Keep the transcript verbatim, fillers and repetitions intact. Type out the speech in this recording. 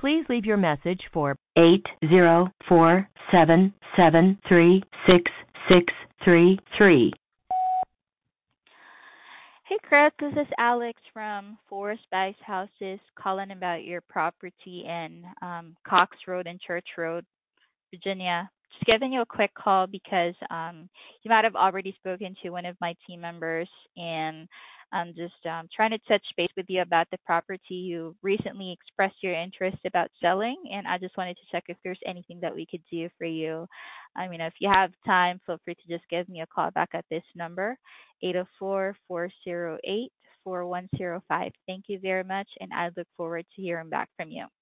Please leave your message for eight zero four seven seven three six six three three. Hey, Chris, this is Alex from Forest Spice Houses calling about your property in um, Cox Road and Church Road, Virginia. Just giving you a quick call because um, you might have already spoken to one of my team members, and I'm just um, trying to touch base with you about the property. You recently expressed your interest about selling, and I just wanted to check if there's anything that we could do for you. I mean, if you have time, feel free to just give me a call back at this number, eight zero four, four zero eight, four one zero five. Thank you very much, and I look forward to hearing back from you.